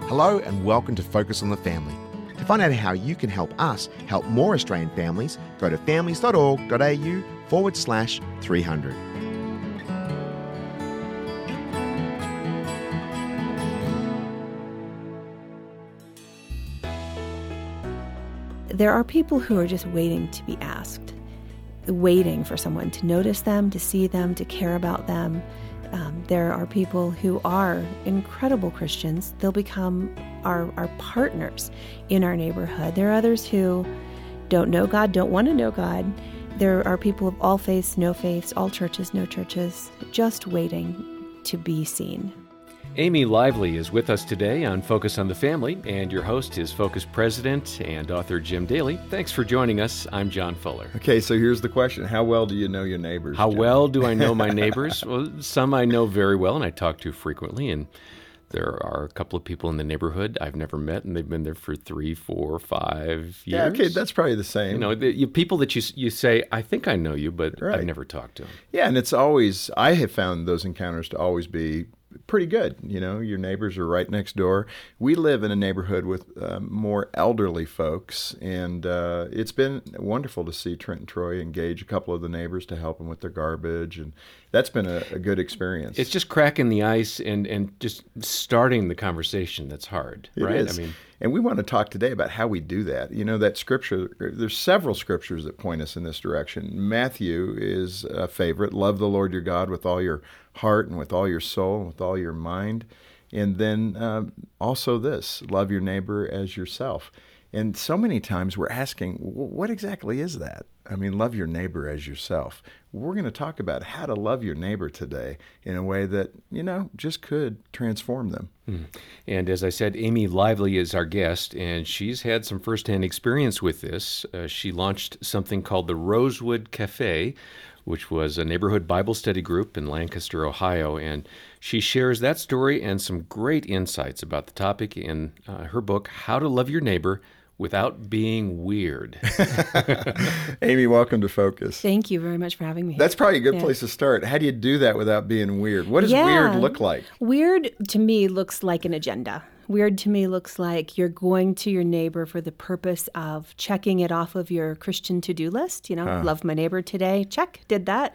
Hello and welcome to Focus on the Family. To find out how you can help us help more Australian families, go to families.org.au/300. There are people who are just waiting to be asked, waiting for someone to notice them, to see them, to care about them. There are people who are incredible Christians. They'll become our partners in our neighborhood. There are others who don't know God, don't want to know God. There are people of all faiths, no faiths, all churches, no churches, just waiting to be seen. Amy Lively is with us today on Focus on the Family, and your host is Focus President and author Jim Daly. Thanks for joining us. I'm John Fuller. Okay, so here's the question. How well do you know your neighbors? How Jim? well do I know my neighbors? Well, some I know very well, and I talk to frequently, and there are a couple of people in the neighborhood I've never met, and they've been there for 3, 4, 5 years. Yeah, okay, that's probably the same. You know, people that you say, I think I know you, but Right. I've never talked to them. Yeah, and it's always, I have found those encounters to always be pretty good. You know, your neighbors are right next door. We live in a neighborhood with more elderly folks, and it's been wonderful to see Trent and Troy engage a couple of the neighbors to help them with their garbage, and that's been a good experience. It's just cracking the ice and just starting the conversation that's hard, It right? is. And we want to talk today about how we do that. You know, that scripture, there's several scriptures that point us in this direction. Matthew is a favorite. Love the Lord your God with all your heart and with all your soul and with all your mind. And then also this, love your neighbor as yourself. And so many times we're asking, what exactly is that? I mean, love your neighbor as yourself. We're going to talk about how to love your neighbor today in a way that, you know, just could transform them. And as I said, Amy Lively is our guest, and she's had some firsthand experience with this. She launched something called the Rosewood Cafe, which was a neighborhood Bible study group in Lancaster, Ohio. And she shares that story and some great insights about the topic in her book, How to Love Your Neighbor Without Being Weird. Amy, welcome to Focus. Thank you very much for having me. That's probably a good place to start. How do you do that without being weird? What does weird look like? Weird to me looks like an agenda. Weird to me looks like you're going to your neighbor for the purpose of checking it off of your Christian to-do list. You know, love my neighbor today. Check, did that.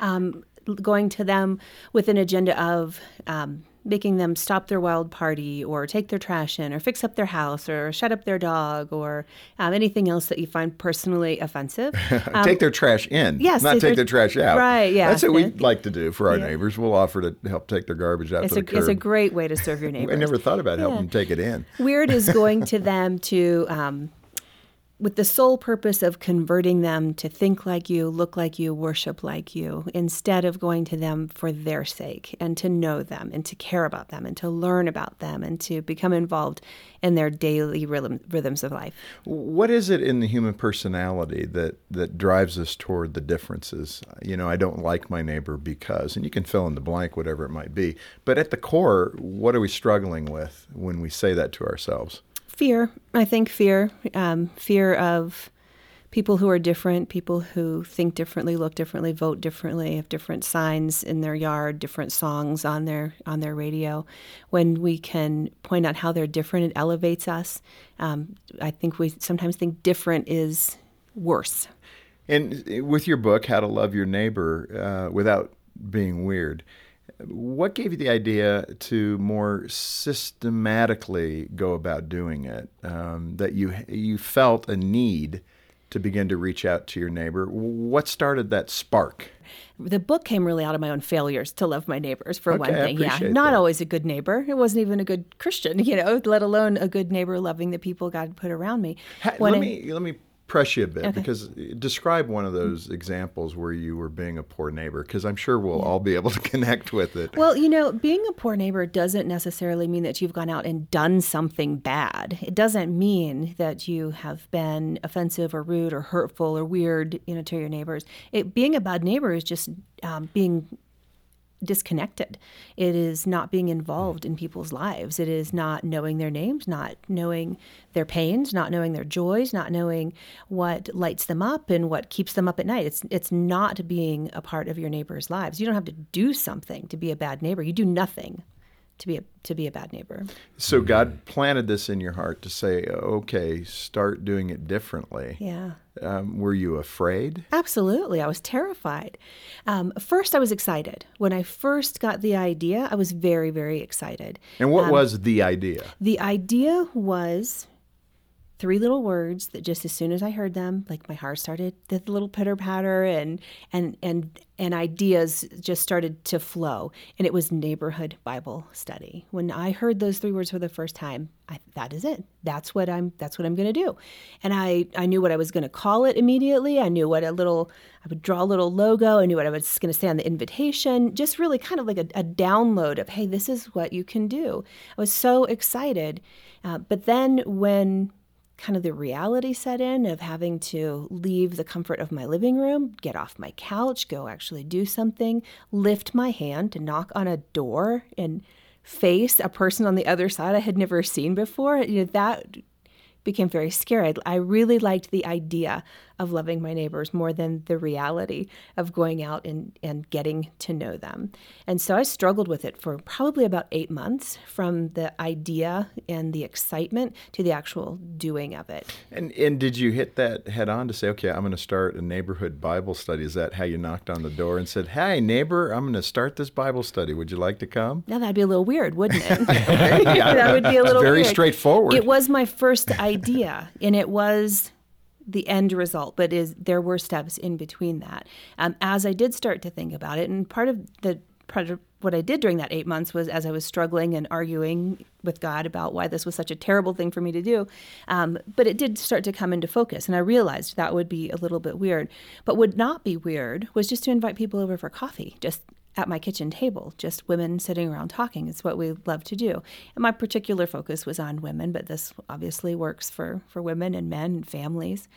Going to them with an agenda of making them stop their wild party or take their trash in or fix up their house or shut up their dog or anything else that you find personally offensive. Take their trash in, yes, not take their trash out. Right, yeah. That's what we'd like to do for our neighbors. We'll offer to help take their garbage out to the curb. It's a great way to serve your neighbors. I never thought about helping them take it in. Weird is going to them to with the sole purpose of converting them to think like you, look like you, worship like you, instead of going to them for their sake and to know them and to care about them and to learn about them and to become involved in their daily rhythms of life. What is it in the human personality that drives us toward the differences? You know, I don't like my neighbor because, and you can fill in the blank, whatever it might be. But at the core, what are we struggling with when we say that to ourselves? Fear. I think fear. Fear of people who are different, people who think differently, look differently, vote differently, have different signs in their yard, different songs on their radio. When we can point out how they're different, it elevates us. I think we sometimes think different is worse. And with your book, How to Love Your Neighbor Without Being Weird, what gave you the idea to more systematically go about doing it? That you felt a need to begin to reach out to your neighbor. What started that spark? The book came really out of my own failures to love my neighbors, for one thing. I appreciate Not that. always a good neighbor. It wasn't even a good Christian, let alone a good neighbor loving the people God put around me. Let me press you a bit, Okay. because describe one of those examples where you were being a poor neighbor, because I'm sure we'll all be able to connect with it. Well, being a poor neighbor doesn't necessarily mean that you've gone out and done something bad. It doesn't mean that you have been offensive or rude or hurtful or weird, to your neighbors. Being a bad neighbor is just being disconnected. It is not being involved in people's lives. It is not knowing their names, not knowing their pains, not knowing their joys, not knowing what lights them up and what keeps them up at night. It's not being a part of your neighbor's lives. You don't have to do something to be a bad neighbor. You do nothing to be a bad neighbor. So God planted this in your heart to say, okay, start doing it differently. Yeah. Were you afraid? Absolutely. I was terrified. First, I was excited. When I first got the idea, I was very, very excited. And what was the idea? The idea was 3 little words that just as soon as I heard them, like my heart started the little pitter patter, and ideas just started to flow. And it was neighborhood Bible study. When I heard those 3 words for the first time, that is it. That's what I'm going to do. And I knew what I was going to call it immediately. I knew I would draw a little logo. I knew what I was going to say on the invitation. Just really kind of like a download of, hey, this is what you can do. I was so excited. But then when kind of the reality set in of having to leave the comfort of my living room, get off my couch, go actually do something, lift my hand to knock on a door and face a person on the other side I had never seen before, that became very scary. I really liked the idea of loving my neighbors more than the reality of going out and getting to know them. And so I struggled with it for probably about 8 months, from the idea and the excitement to the actual doing of it. And did you hit that head on to say, okay, I'm going to start a neighborhood Bible study? Is that how you knocked on the door and said, hey, neighbor, I'm going to start this Bible study. Would you like to come? Now, that'd be a little weird, wouldn't it? Yeah, that would be a little very weird. straightforward. It was my first idea, and it was the end result, but there were steps in between that. As I did start to think about it, and part of what I did during that 8 months was, as I was struggling and arguing with God about why this was such a terrible thing for me to do, but it did start to come into focus, and I realized that would be a little bit weird. But would not be weird was just to invite people over for coffee, just at my kitchen table, just women sitting around talking. It's what we love to do. And my particular focus was on women, but this obviously works for women and men and families.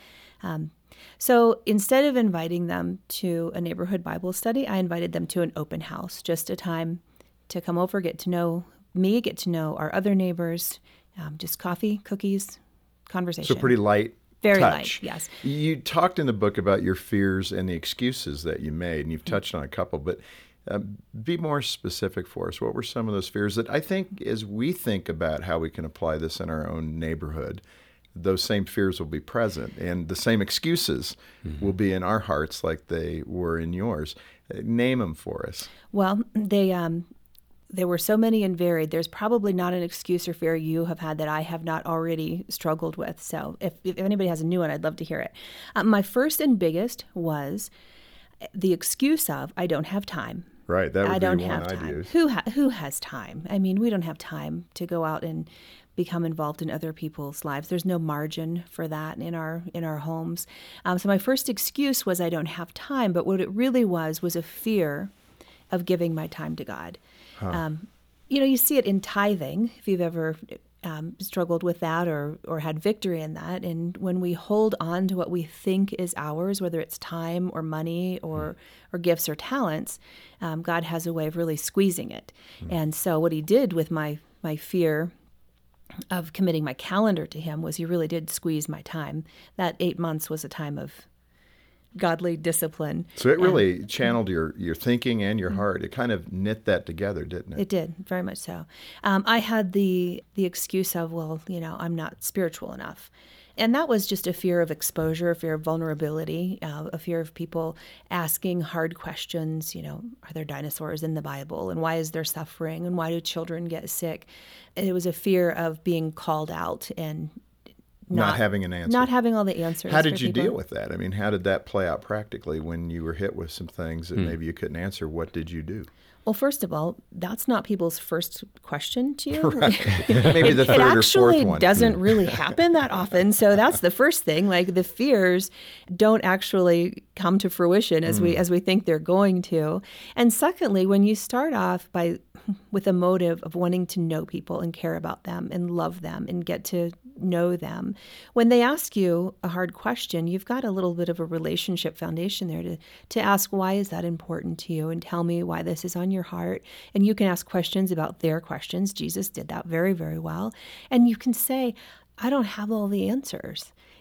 So instead of inviting them to a neighborhood Bible study, I invited them to an open house, just a time to come over, get to know me, get to know our other neighbors, just coffee, cookies, conversation. So pretty light. Very touch. light, yes. You talked in the book about your fears and the excuses that you made, and you've touched on a couple, but be more specific for us. What were some of those fears that I think, as we think about how we can apply this in our own neighborhood, those same fears will be present, and the same excuses will be in our hearts like they were in yours. Name them for us. Well, there were so many and varied. There's probably not an excuse or fear you have had that I have not already struggled with. So if anybody has a new one, I'd love to hear it. My first and biggest was the excuse of, I don't have time. Right, that would I don't be one have I'd time. use. Who has time? I mean, we don't have time to go out and become involved in other people's lives. There's no margin for that in our homes. So my first excuse was I don't have time, but what it really was a fear of giving my time to God. You see it in tithing, if you've ever struggled with that or had victory in that. And when we hold on to what we think is ours, whether it's time or money or gifts or talents, God has a way of really squeezing it. And so what he did with my fear of committing my calendar to him was he really did squeeze my time. That 8 months was a time of godly discipline. So it really channeled your thinking and your heart. It kind of knit that together, didn't it? It did, very much so. I had the excuse of, I'm not spiritual enough. And that was just a fear of exposure, a fear of vulnerability, a fear of people asking hard questions. Are there dinosaurs in the Bible? And why is there suffering? And why do children get sick? It was a fear of being called out and not having an answer. Not having all the answers. How did you deal with that? I mean, how did that play out practically when you were hit with some things that maybe you couldn't answer? What did you do? Well, first of all, that's not people's first question to you. Right. Maybe the third or fourth one. It actually doesn't really happen that often. So that's the first thing. Like, the fears don't actually come to fruition as we think they're going to. And secondly, when you start off with a motive of wanting to know people and care about them and love them and get to know them, when they ask you a hard question, you've got a little bit of a relationship foundation there to ask, why is that important to you? And tell me why this is on your heart. And you can ask questions about their questions. Jesus did that very, very well. And you can say, I don't have all the answers.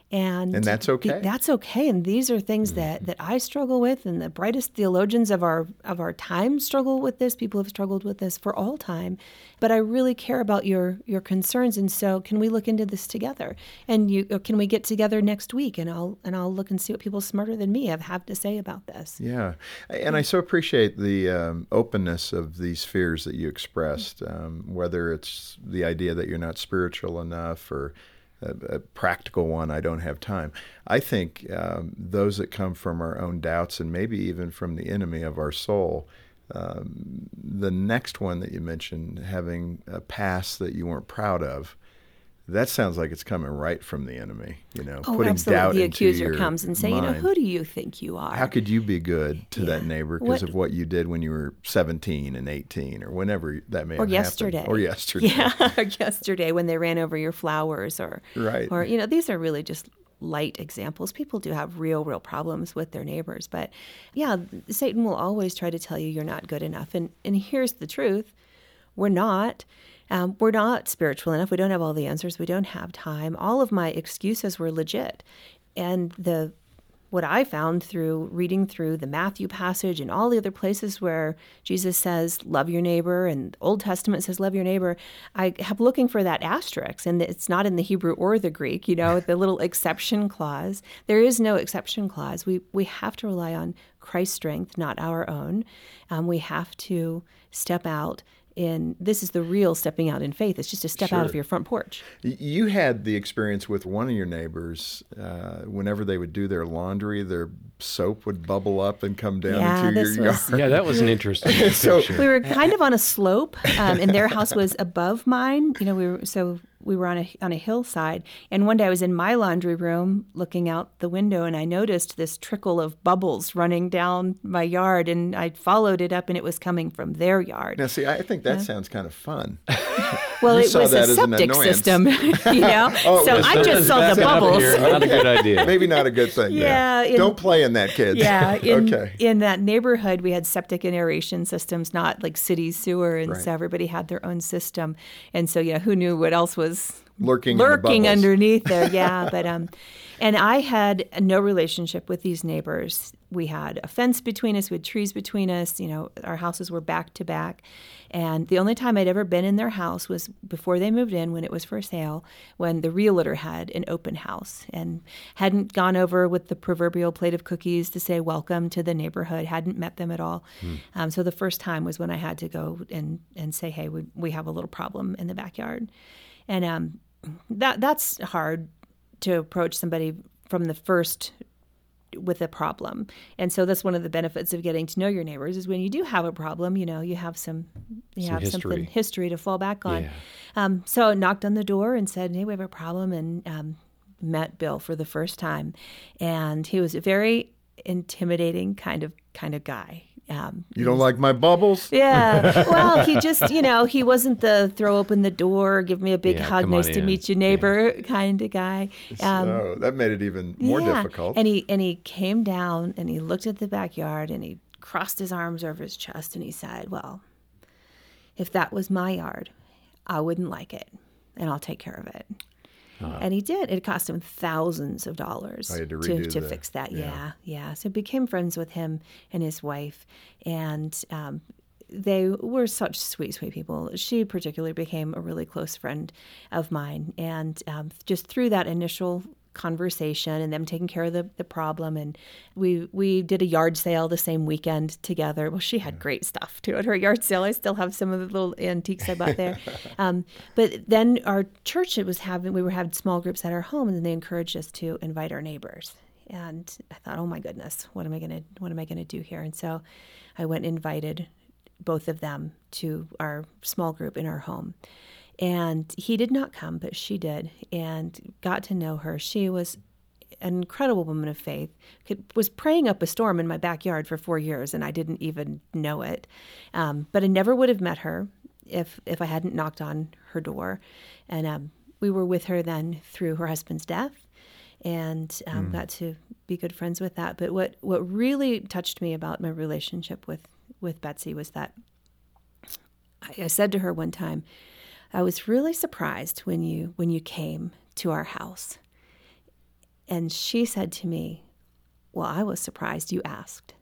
And that's okay. That's okay. And these are things that I struggle with, and the brightest theologians of our time struggle with this. People have struggled with this for all time. But I really care about your concerns, and so can we look into this together? And can we get together next week, and I'll look and see what people smarter than me have to say about this. Yeah, and I so appreciate the openness of these fears that you expressed, whether it's the idea that you're not spiritual enough or a practical one, I don't have time. I think those that come from our own doubts and maybe even from the enemy of our soul, the next one that you mentioned, having a past that you weren't proud of, that sounds like it's coming right from the enemy, putting absolutely. doubt The into accuser your comes and say, mind. who do you think you are? How could you be good to that neighbor because of what you did when you were 17 and 18 or whenever that may have yesterday. happened? Or yesterday. Yeah, or yesterday when they ran over your flowers right. Or, these are really just light examples. People do have real problems with their neighbors. But yeah, Satan will always try to tell you you're not good enough. And here's the truth. We're not. We're not spiritual enough. We don't have all the answers. We don't have time. All of my excuses were legit. And what I found through reading through the Matthew passage and all the other places where Jesus says, love your neighbor, and the Old Testament says, love your neighbor, I kept looking for that asterisk, and it's not in the Hebrew or the Greek, the little exception clause. There is no exception clause. We have to rely on Christ's strength, not our own. We have to step out this is the real stepping out in faith. It's just a step out of your front porch. You had the experience with one of your neighbors. Whenever they would do their laundry, their soap would bubble up and come down into your yard. Yeah, that was an interesting picture. We were kind of on a slope, and their house was above mine. We were on a hillside, and one day I was in my laundry room looking out the window, and I noticed this trickle of bubbles running down my yard, and I followed it up, and it was coming from their yard. Now, see, I think that sounds kind of fun. Well, it was a septic system, so I just saw the bubbles. Not a good idea. Maybe not a good thing. Yeah. Don't play in that, kids. Yeah. Okay. In that neighborhood, we had septic and aeration systems, not like city sewer, and Right. so everybody had their own system. And so, who knew what else was lurking underneath there? Yeah, but and I had no relationship with these neighbors. We had a fence between us. We had trees between us. Our houses were back to back. And the only time I'd ever been in their house was before they moved in, when it was for sale, when the realtor had an open house and hadn't gone over with the proverbial plate of cookies to say welcome to the neighborhood, hadn't met them at all. So the first time was when I had to go and say, hey, we have a little problem in the backyard. And that's hard to approach somebody from the first with a problem. And so that's one of the benefits of getting to know your neighbors, is when you do have a problem, you have something history to fall back on. Yeah. So I knocked on the door and said, hey, we have a problem, and met Bill for the first time. And he was a very intimidating kind of guy. You don't like my bubbles? Yeah. Well, he just, he wasn't the throw open the door, give me a big hug, nice to meet you, neighbor kind of guy. So that made it even more difficult. And he came down and he looked at the backyard and he crossed his arms over his chest and he said, well, if that was my yard, I wouldn't like it, and I'll take care of it. And he did. It cost him thousands of dollars to fix that. Yeah. So I became friends with him and his wife, and they were such sweet people. She particularly became a really close friend of mine, and just through that initial conversation and them taking care of the problem, and we did a yard sale the same weekend together. Well, she had great stuff too at her yard sale. I still have some of the little antiques I bought there. But then our church we were having small groups at our home, and then they encouraged us to invite our neighbors. And I thought, oh my goodness, what am I gonna do here? And so I went and invited both of them to our small group in our home. And he did not come, but she did, and got to know her. She was an incredible woman of faith, was praying up a storm in my backyard for 4 years, and I didn't even know it. But I never would have met her if I hadn't knocked on her door. And we were with her then through her husband's death, and got to be good friends with that. But what really touched me about my relationship with Betsy was that I said to her one time, I was really surprised when you came to our house. And she said to me, well, I was surprised you asked.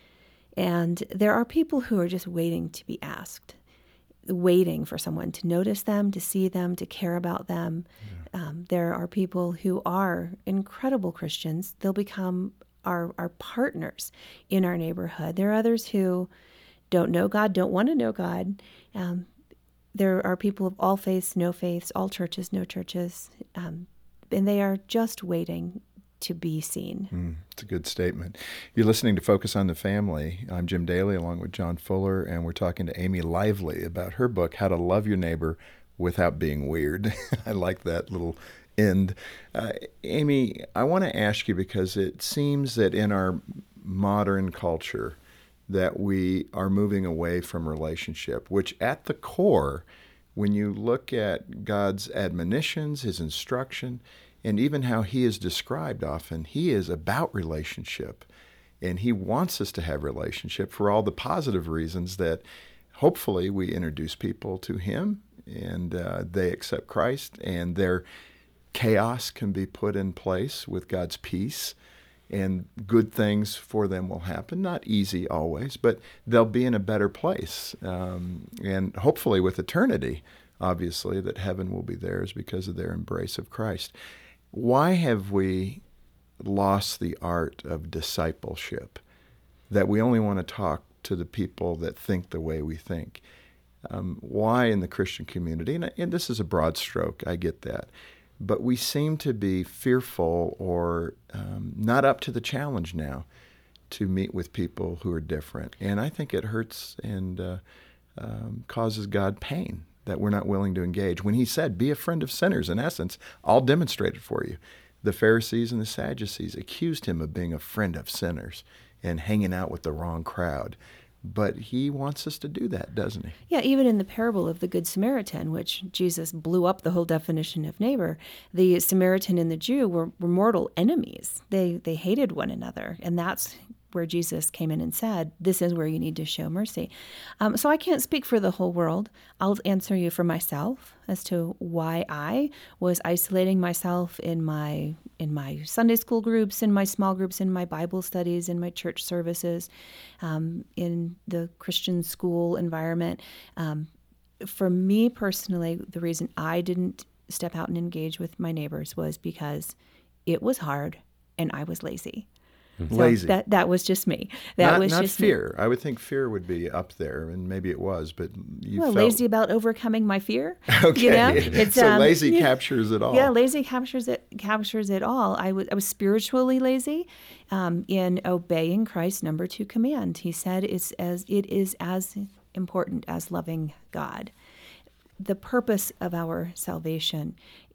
And there are people who are just waiting to be asked, waiting for someone to notice them, to see them, to care about them. Yeah. There are people who are incredible Christians. They'll become our partners in our neighborhood. There are others who don't know God, don't want to know God. There are people of all faiths, no faiths, all churches, no churches. And they are just waiting to be seen. It's a good statement. You're listening to Focus on the Family. I'm Jim Daly along with John Fuller, and we're talking to Amy Lively about her book, How to Love Your Neighbor Without Being Weird. I like that little end. Amy, I want to ask you, because it seems that in our modern culture that we are moving away from relationship, which at the core, when you look at God's admonitions, his instruction, and even how he is described often, he is about relationship. And he wants us to have relationship for all the positive reasons that hopefully we introduce people to him and they accept Christ, and their chaos can be put in place with God's peace, and good things for them will happen. Not easy always, but they'll be in a better place. And hopefully with eternity, obviously, that heaven will be theirs because of their embrace of Christ. Why have we lost the art of discipleship, that we only want to talk to the people that think the way we think? Why in the Christian community, and this is a broad stroke, I get that, but we seem to be fearful or not up to the challenge now to meet with people who are different. And I think it hurts and causes God pain that we're not willing to engage. When he said, be a friend of sinners, in essence, I'll demonstrate it for you. The Pharisees and the Sadducees accused him of being a friend of sinners and hanging out with the wrong crowd. But he wants us to do that, doesn't he? Yeah, even in the parable of the Good Samaritan, which Jesus blew up the whole definition of neighbor, the Samaritan and the Jew were mortal enemies. They hated one another, and that's where Jesus came in and said, this is where you need to show mercy. So I can't speak for the whole world. I'll answer you for myself as to why I was isolating myself in my Sunday school groups, in my small groups, in my Bible studies, in my church services, in the Christian school environment. For me personally, the reason I didn't step out and engage with my neighbors was because it was hard and I was lazy. So lazy. That was just me. That was not just fear. Me. I would think fear would be up there, and maybe it was, but you felt lazy about overcoming my fear. Okay, you know? It's, so lazy captures it all. Yeah, lazy captures it all. I was spiritually lazy in obeying Christ's number 2 command. He said it is as important as loving God. The purpose of our salvation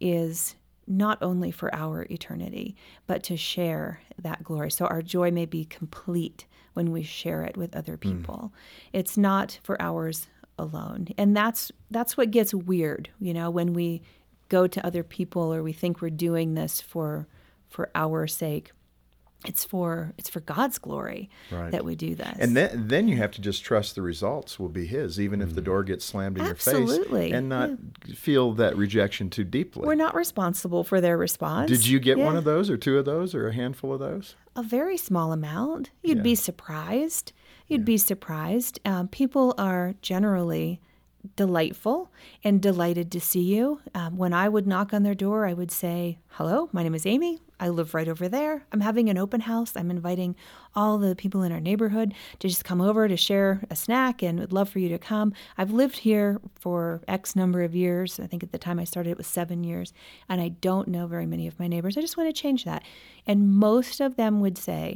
is not only for our eternity, but to share that glory. So our joy may be complete when we share it with other people. It's not for ours alone. And that's what gets weird, when we go to other people or we think we're doing this for our sake. It's for God's glory that we do this. And then you have to just trust the results will be his, even if the door gets slammed in your face, and not feel that rejection too deeply. We're not responsible for their response. Did you get one of those or 2 of those or a handful of those? A very small amount. You'd be surprised. Be surprised. People are generally delightful and delighted to see you. When I would knock on their door, I would say, hello, my name is Amy. I live right over there. I'm having an open house. I'm inviting all the people in our neighborhood to just come over to share a snack and would love for you to come. I've lived here for X number of years. I think at the time I started it was 7 years, and I don't know very many of my neighbors. I just want to change that. And most of them would say,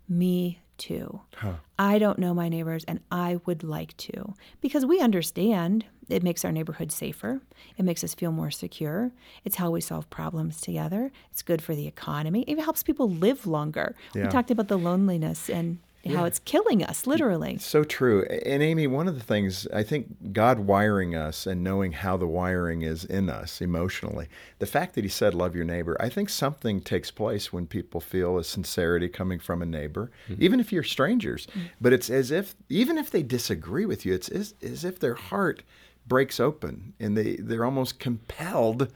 me too. I don't know my neighbors and I would like to, because we understand it makes our neighborhood safer. It makes us feel more secure. It's how we solve problems together. It's good for the economy. It helps people live longer. We talked about the loneliness and how it's killing us, literally. So true. And Amy, one of the things, I think God wiring us and knowing how the wiring is in us emotionally, the fact that he said, love your neighbor, I think something takes place when people feel a sincerity coming from a neighbor, even if you're strangers. But it's as if, even if they disagree with you, it's as if their heart breaks open and they're almost compelled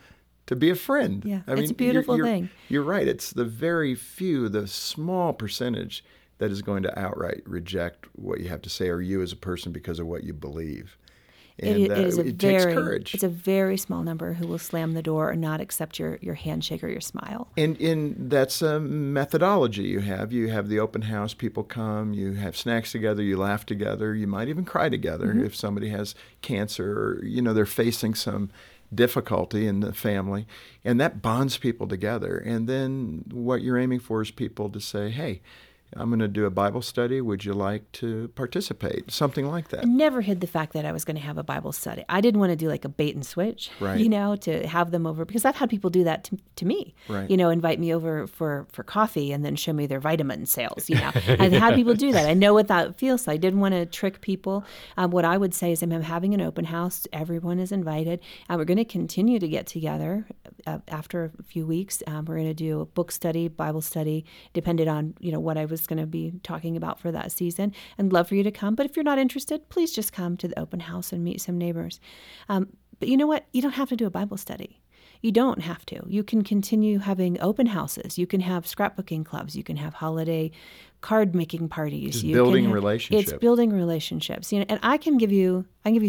to be a friend. Yeah, it's a beautiful thing. You're right. It's the very few, the small percentage that is going to outright reject what you have to say or you as a person because of what you believe. And it takes courage. It's a very small number who will slam the door or not accept your handshake or your smile. And that's a methodology you have. You have the open house, people come, you have snacks together, you laugh together, you might even cry together if somebody has cancer or, they're facing some difficulty in the family. And that bonds people together. And then what you're aiming for is people to say, hey, I'm going to do a Bible study. Would you like to participate? Something like that. I never hid the fact that I was going to have a Bible study. I didn't want to do like a bait and switch, right. To have them over, because I've had people do that to me, right. Invite me over for coffee and then show me their vitamin sales. I've had people do that. I know what that feels like. I didn't want to trick people. What I would say is I'm having an open house. Everyone is invited. We're going to continue to get together after a few weeks. We're going to do a book study, Bible study, depending on, what I was going to be talking about for that season. And love for you to come. But if you're not interested, please just come to the open house and meet some neighbors. But you know what? You don't have to do a Bible study. You don't have to. You can continue having open houses. You can have scrapbooking clubs. You can have holiday card making parties. It's building relationships. It's building relationships. And I can give you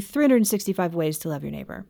365 ways to love your neighbor.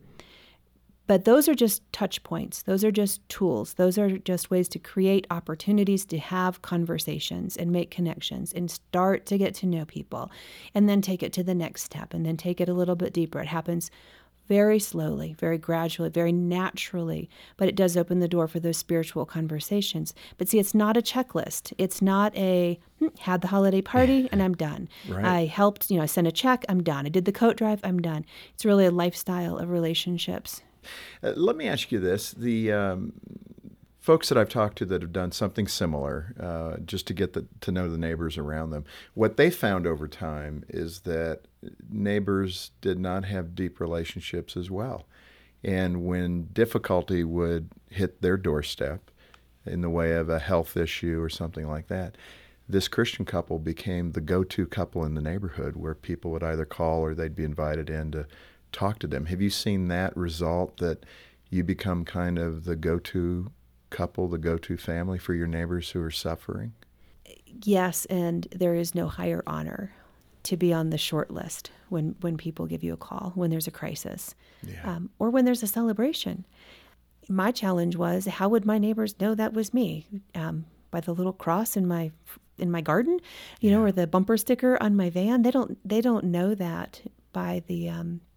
But those are just touch points. Those are just tools. Those are just ways to create opportunities to have conversations and make connections and start to get to know people and then take it to the next step and then take it a little bit deeper. It happens very slowly, very gradually, very naturally, but it does open the door for those spiritual conversations. But see, it's not a checklist. It's not had the holiday party and I'm done. Right. I helped, I sent a check, I'm done. I did the coat drive, I'm done. It's really a lifestyle of relationships. Let me ask you this. The folks that I've talked to that have done something similar, just to get to know the neighbors around them, what they found over time is that neighbors did not have deep relationships as well. And when difficulty would hit their doorstep in the way of a health issue or something like that, this Christian couple became the go-to couple in the neighborhood where people would either call or they'd be invited in to talk to them. Have you seen that result, that you become kind of the go-to couple, the go-to family for your neighbors who are suffering? Yes, and there is no higher honor to be on the short list when people give you a call, when there's a crisis, or when there's a celebration. My challenge was, how would my neighbors know that was me? By the little cross in my garden, or the bumper sticker on my van. They don't know that by the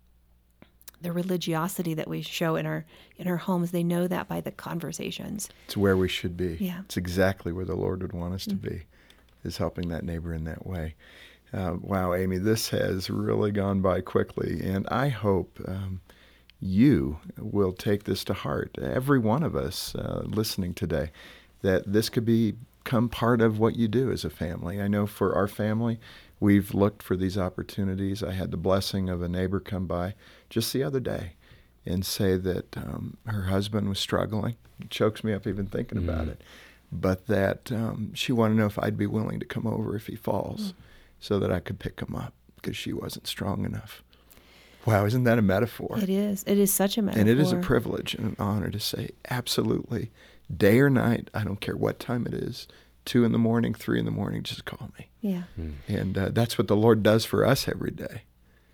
religiosity that we show in our homes. They know that by the conversations. It's where we should be. Yeah. It's exactly where the Lord would want us to be, is helping that neighbor in that way. Wow, Amy, this has really gone by quickly, and I hope you will take this to heart, every one of us listening today, that this could become part of what you do as a family. I know for our family, we've looked for these opportunities. I had the blessing of a neighbor come by just the other day and say that her husband was struggling. It chokes me up even thinking about it. But that she wanted to know if I'd be willing to come over if he falls so that I could pick him up because she wasn't strong enough. Wow, isn't that a metaphor? It is. It is such a metaphor. And it is a privilege and an honor to say, absolutely, day or night, I don't care what time it is, 2 a.m, 3 a.m, just call me. Yeah. And that's what the Lord does for us every day.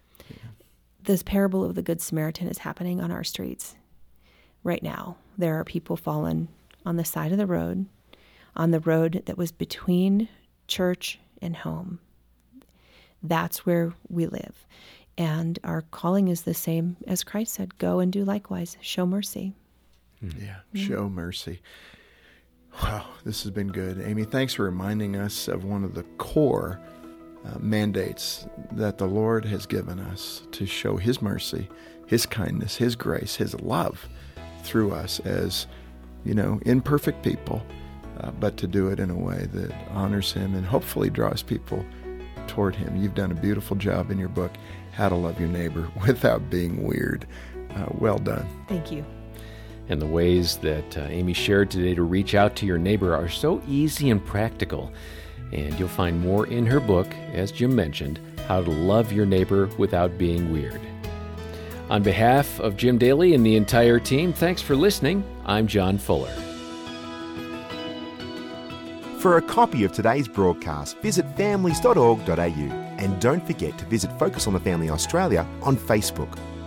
This parable of the Good Samaritan is happening on our streets right now. There are people fallen on the side of the road, on the road that was between church and home. That's where we live. And our calling is the same as Christ said, go and do likewise, show mercy. Show mercy. Wow, this has been good. Amy, thanks for reminding us of one of the core mandates that the Lord has given us to show His mercy, His kindness, His grace, His love through us as, imperfect people, but to do it in a way that honors Him and hopefully draws people toward Him. You've done a beautiful job in your book, How to Love Your Neighbor Without Being Weird. Well done. Thank you. And the ways that Amy shared today to reach out to your neighbor are so easy and practical. And you'll find more in her book, as Jim mentioned, How to Love Your Neighbor Without Being Weird. On behalf of Jim Daly and the entire team, thanks for listening. I'm John Fuller. For a copy of today's broadcast, visit families.org.au and don't forget to visit Focus on the Family Australia on Facebook.